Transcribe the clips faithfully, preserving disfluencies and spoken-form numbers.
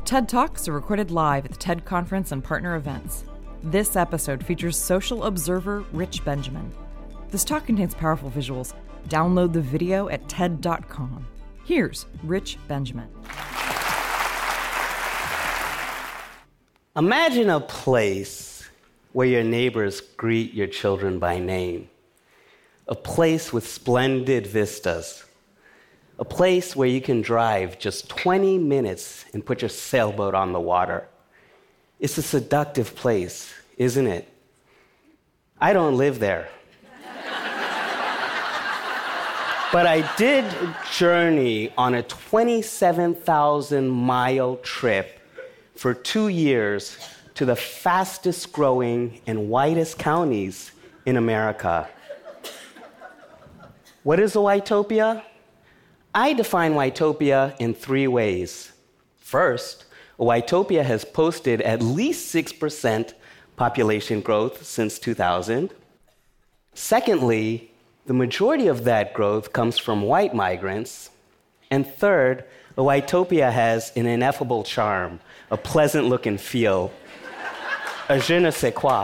TED Talks are recorded live at the TED Conference and partner events. This episode features social observer Rich Benjamin. This talk contains powerful visuals. Download the video at T E D dot com. Here's Rich Benjamin. Imagine a place where your neighbors greet your children by name. A place with splendid vistas. A place where you can drive just twenty minutes and put your sailboat on the water. It's a seductive place, isn't it? I don't live there. But I did journey on a twenty-seven thousand mile trip for two years to the fastest growing and whitest counties in America. What is a Whitopia? I define Whitopia in three ways. First, a Whitopia has posted at least six percent population growth since two thousand. Secondly, the majority of that growth comes from white migrants. And third, a Whitopia has an ineffable charm, a pleasant look and feel, a je ne sais quoi.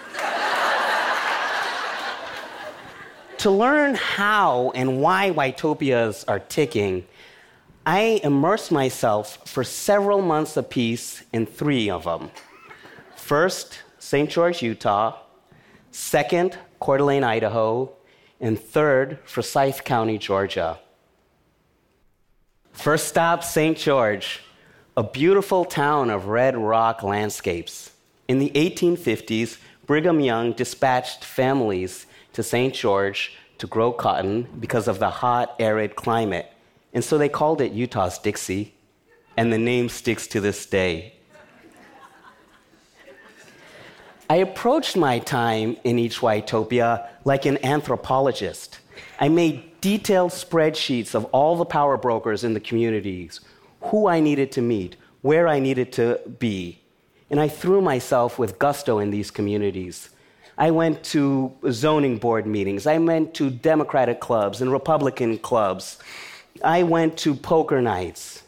To learn how and why Whitopias are ticking, I immersed myself for several months apiece in three of them. First, Saint George, Utah. Second, Coeur d'Alene, Idaho. And third, Forsyth County, Georgia. First stop, Saint George, a beautiful town of red rock landscapes. In the eighteen fifties, Brigham Young dispatched families to Saint George to grow cotton because of the hot, arid climate. And so they called it Utah's Dixie, and the name sticks to this day. I approached my time in each Whitopia like an anthropologist. I made detailed spreadsheets of all the power brokers in the communities, who I needed to meet, where I needed to be. And I threw myself with gusto in these communities. I went to zoning board meetings. I went to Democratic clubs and Republican clubs. I went to poker nights.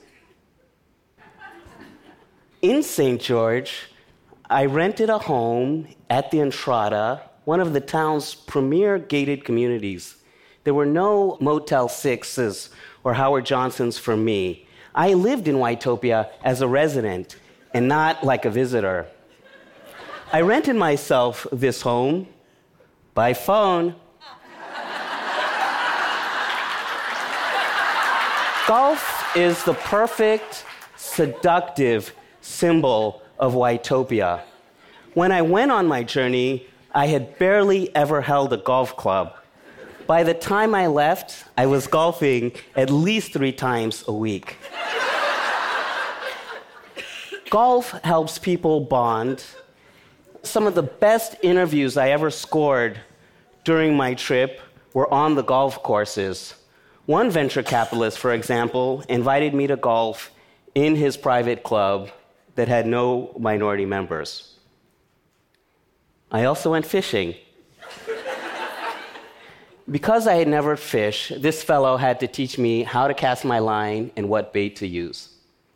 In Saint George, I rented a home at the Entrada, one of the town's premier gated communities. There were no Motel Sixes or Howard Johnsons for me. I lived in Whitopia as a resident and not like a visitor. I rented myself this home by phone. Golf is the perfect, seductive symbol of Whitopia. When I went on my journey, I had barely ever held a golf club. By the time I left, I was golfing at least three times a week. Golf helps people bond. Some of the best interviews I ever scored during my trip were on the golf courses. One venture capitalist, for example, invited me to golf in his private club that had no minority members. I also went fishing. Because I had never fished, this fellow had to teach me how to cast my line and what bait to use.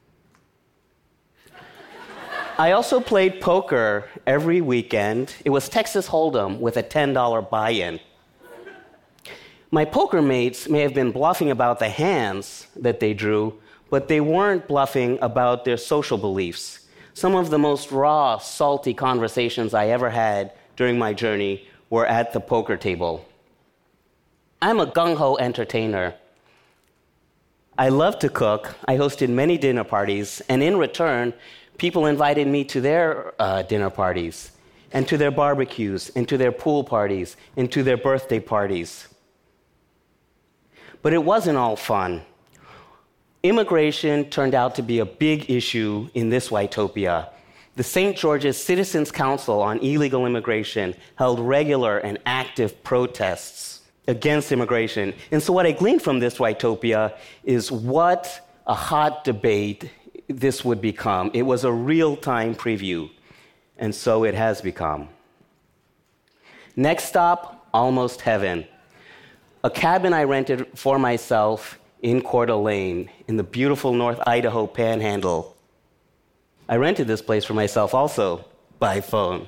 I also played poker every weekend. It was Texas Hold'em with a ten dollars buy-in. My poker mates may have been bluffing about the hands that they drew, but they weren't bluffing about their social beliefs. Some of the most raw, salty conversations I ever had during my journey were at the poker table. I'm a gung-ho entertainer. I love to cook. I hosted many dinner parties, and in return, people invited me to their uh, dinner parties, and to their barbecues, and to their pool parties, and to their birthday parties. But it wasn't all fun. Immigration turned out to be a big issue in this Whitopia. The Saint George's Citizens Council on Illegal Immigration held regular and active protests against immigration. And so what I gleaned from this Whitopia is what a hot debate this would become. It was a real-time preview, and so it has become. Next stop, Almost Heaven. A cabin I rented for myself in Coeur d'Alene, in the beautiful North Idaho Panhandle. I rented this place for myself also by phone.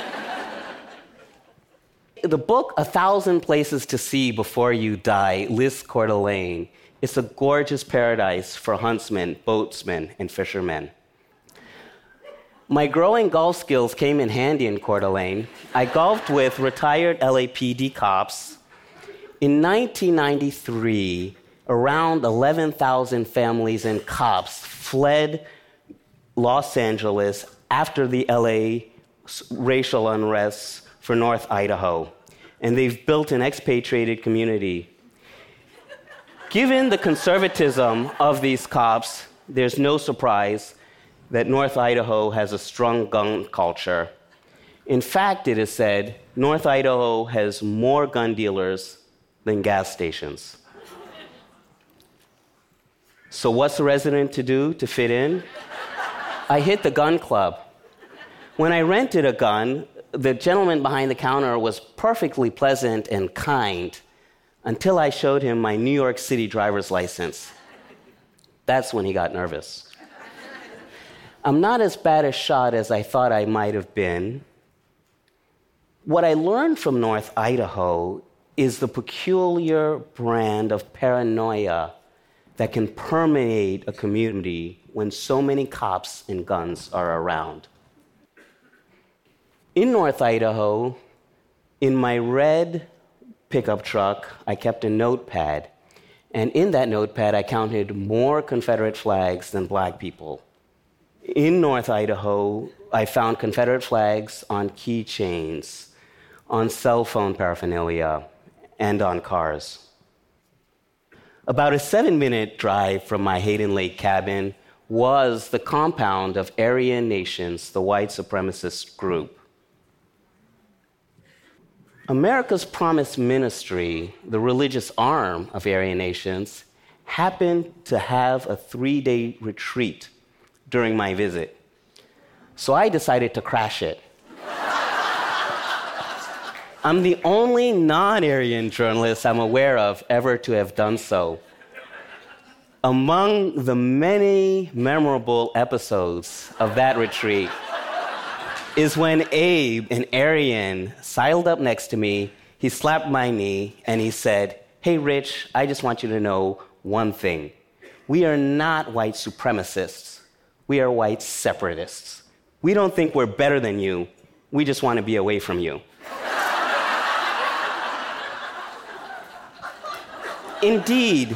The book, A Thousand Places to See Before You Die, lists Coeur d'Alene. It's a gorgeous paradise for huntsmen, boatsmen, and fishermen. My growing golf skills came in handy in Coeur d'Alene. I golfed with retired L A P D cops. In nineteen ninety-three, around eleven thousand families and cops fled Los Angeles after the L A racial unrest for North Idaho, and they've built an expatriated community. Given the conservatism of these cops, there's no surprise that North Idaho has a strong gun culture. In fact, it is said North Idaho has more gun dealers than gas stations. So what's the resident to do to fit in? I hit the gun club. When I rented a gun, the gentleman behind the counter was perfectly pleasant and kind until I showed him my New York City driver's license. That's when he got nervous. I'm not as bad a shot as I thought I might have been. What I learned from North Idaho is the peculiar brand of paranoia that can permeate a community when so many cops and guns are around. In North Idaho, in my red pickup truck, I kept a notepad. And in that notepad, I counted more Confederate flags than black people. In North Idaho, I found Confederate flags on keychains, on cell phone paraphernalia, and on cars. About a seven-minute drive from my Hayden Lake cabin was the compound of Aryan Nations, the white supremacist group. America's Promise Ministry, the religious arm of Aryan Nations, happened to have a three-day retreat during my visit. So I decided to crash it. I'm the only non-Aryan journalist I'm aware of ever to have done so. Among the many memorable episodes of that retreat is when Abe, an Aryan, sidled up next to me, he slapped my knee, and he said, "Hey, Rich, I just want you to know one thing. We are not white supremacists. We are white separatists. We don't think we're better than you. We just want to be away from you." Indeed,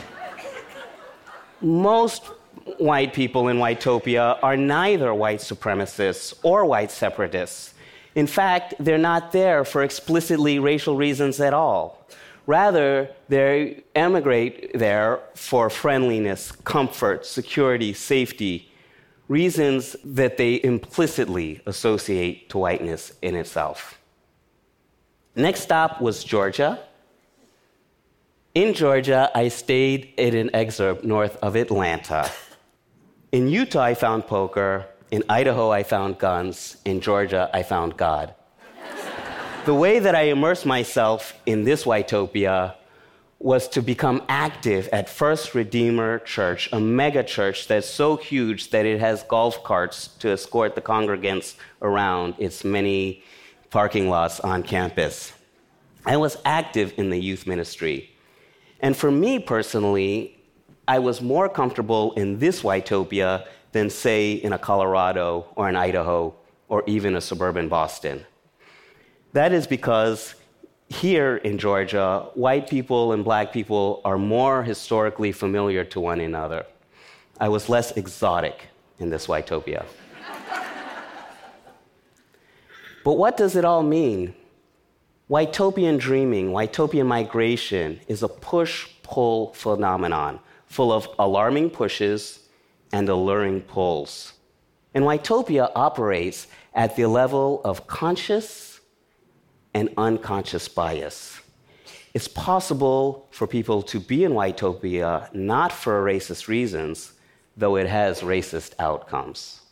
most white people in Whitopia are neither white supremacists or white separatists. In fact, they're not there for explicitly racial reasons at all. Rather, they emigrate there for friendliness, comfort, security, safety, reasons that they implicitly associate to whiteness in itself. Next stop was Georgia. In Georgia, I stayed in an exurb north of Atlanta. In Utah, I found poker. In Idaho, I found guns. In Georgia, I found God. The way that I immersed myself in this Whitopia was to become active at First Redeemer Church, a mega church that's so huge that it has golf carts to escort the congregants around its many parking lots on campus. I was active in the youth ministry. And for me personally, I was more comfortable in this Whitopia than, say, in a Colorado or an Idaho or even a suburban Boston. That is because here in Georgia, white people and black people are more historically familiar to one another. I was less exotic in this Whitopia. But what does it all mean? Whitopian dreaming, Whitopian migration is a push-pull phenomenon full of alarming pushes and alluring pulls. And Whitopia operates at the level of conscious and unconscious bias. It's possible for people to be in Whitopia not for racist reasons, though it has racist outcomes.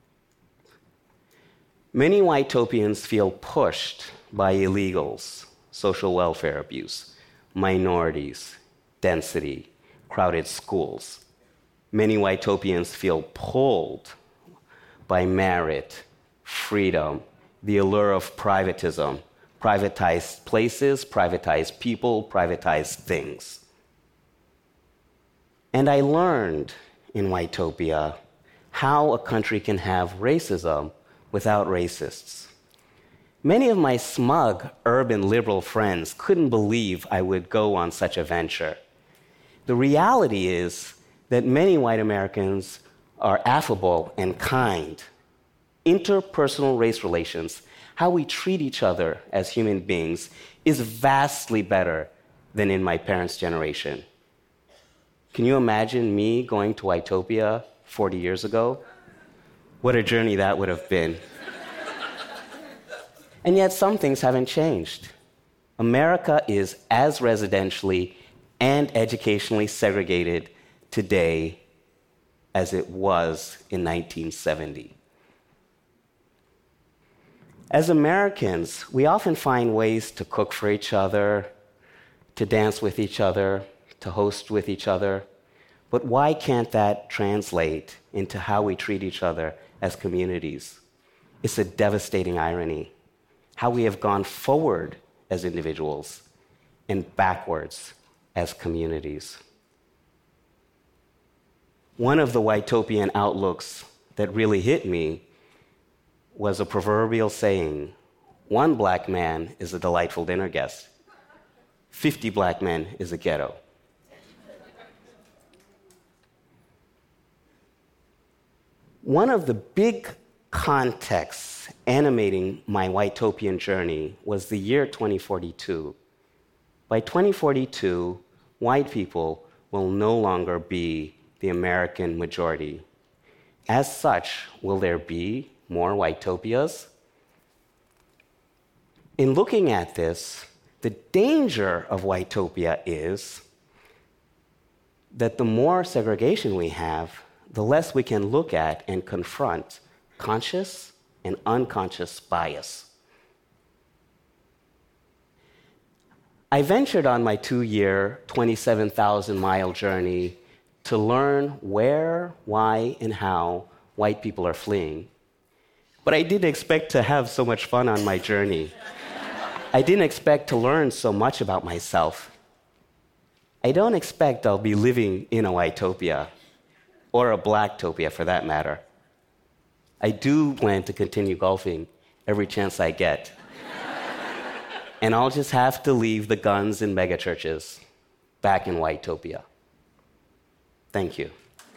Many Whitopians feel pushed by illegals, social welfare abuse, minorities, density, crowded schools. Many Whitopians feel pulled by merit, freedom, the allure of privatism, privatized places, privatized people, privatized things. And I learned in Whitopia how a country can have racism without racists. Many of my smug urban liberal friends couldn't believe I would go on such a venture. The reality is that many white Americans are affable and kind. Interpersonal race relations, how we treat each other as human beings, is vastly better than in my parents' generation. Can you imagine me going to Whitopia forty years ago? What a journey that would have been. And yet some things haven't changed. America is as residentially and educationally segregated today as it was in nineteen seventy. As Americans, we often find ways to cook for each other, to dance with each other, to host with each other. But why can't that translate into how we treat each other as communities? It's a devastating irony. How we have gone forward as individuals and backwards as communities. One of the Whitopian outlooks that really hit me was a proverbial saying, one black man is a delightful dinner guest, fifty black men is a ghetto. One of the big contexts animating my Whitopian journey was the year twenty forty-two. By twenty forty-two, white people will no longer be the American majority. As such, will there be more Whitopias? In looking at this, the danger of Whitopia is that the more segregation we have, the less we can look at and confront conscious and unconscious bias. I ventured on my two-year, twenty-seven thousand mile journey to learn where, why, and how white people are fleeing. But I didn't expect to have so much fun on my journey. I didn't expect to learn so much about myself. I don't expect I'll be living in a Whitopia, or a Blacktopia for that matter. I do plan to continue golfing every chance I get. And I'll just have to leave the guns and megachurches back in Whitopia. Thank you.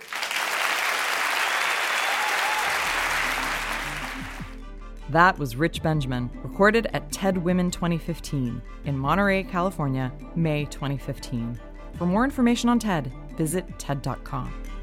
That was Rich Benjamin, recorded at TED Women twenty fifteen in Monterey, California, May twenty fifteen. For more information on TED, visit TED dot com.